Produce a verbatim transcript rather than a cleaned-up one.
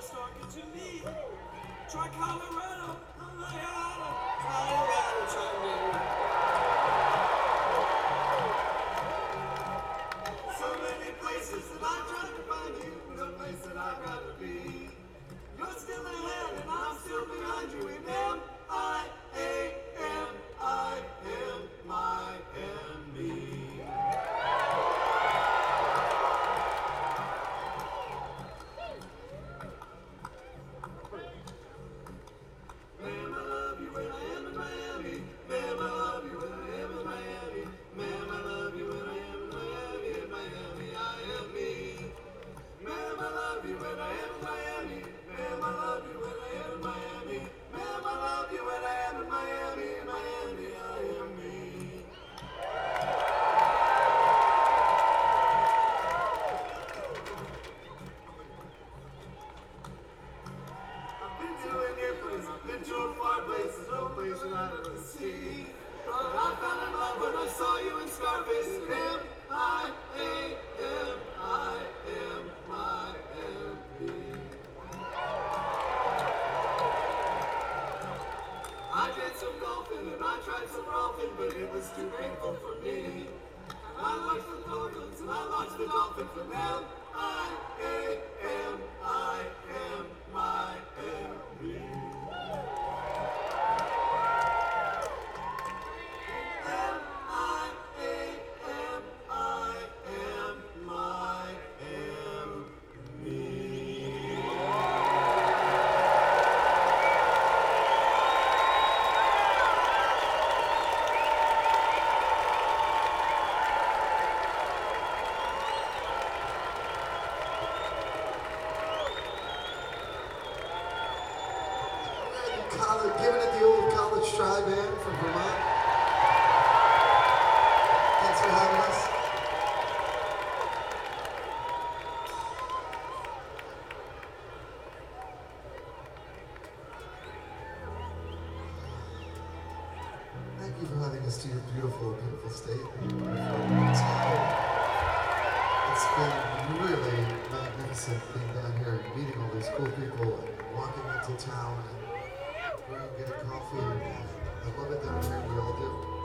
start get you need. Try Colorado, Colorado, Colorado, try me. So many places that I tried to find you, no place that I'd rather be. You're still ahead and I'm still behind you in M I A M I M Miami. Ma'am, I love you when I am in Miami. Ma'am, I love you when I am in Miami. Ma'am, I love you when I am in Miami. In Miami, I am me. Ma'am, I love you when I am in Miami. Ma'am, I love you when I am in Miami. Ma'am, I love you when I am in Miami. In Miami, I am me. I've been to a near place, I've been to a far place, there's no place that I'd ever see. But I fell in love when I saw you in Scarface. M I A M I M I M E. I did some golfing and I tried some rolfing, but it was too painful for me. I watched the dolphins and I watched the dolphins from M I A M I M I M E. M I A M I M I M E. College, giving it the old college try band from Vermont. Thanks for having us. Thank you for having us to your beautiful, beautiful state. It's it's been really magnificent being down here and meeting all these cool people and walking into town and going and getting coffee. I love it down here. We all do.